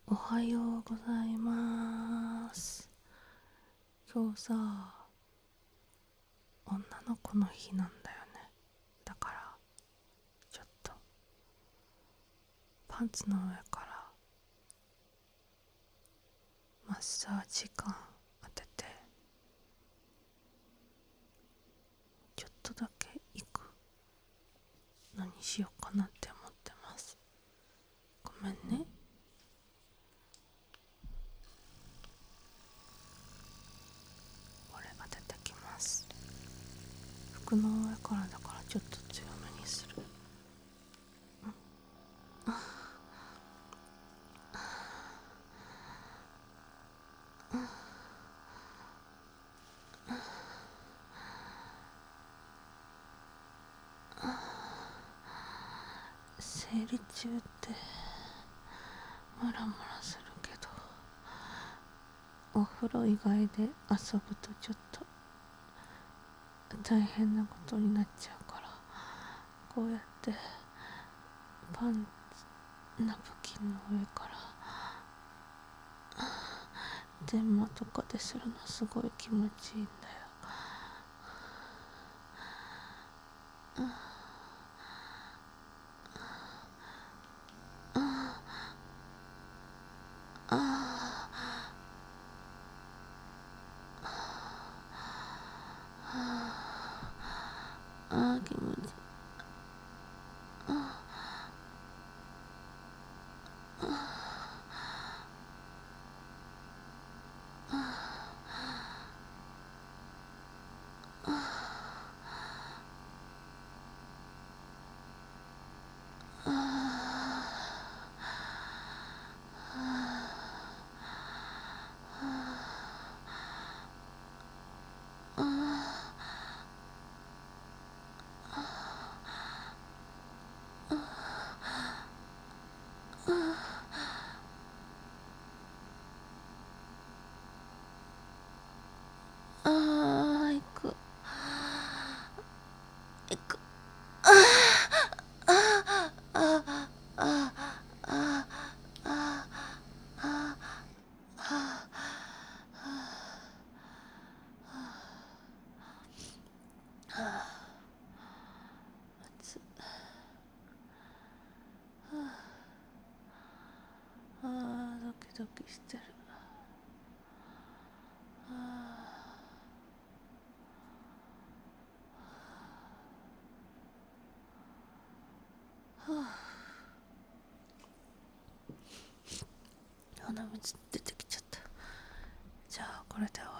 おはようございます。今日さ、女の子の日なんだよね。だからちょっとパンツの上からマッサージ感当ててちょっとだけ行くのにしようかなって思ってます。ごめんね。これ当ててきます。服の上からだからちょっと強めにする。生理中ってムラムラするけど、お風呂以外で遊ぶとちょっと大変なことになっちゃうから、こうやってパンナプキンの上から電話とかでするのすごい気持ちいいんだよ。気持ちいい。行く行く。ドキドキしてる。鼻水出てきちゃった。じゃあこれで終わ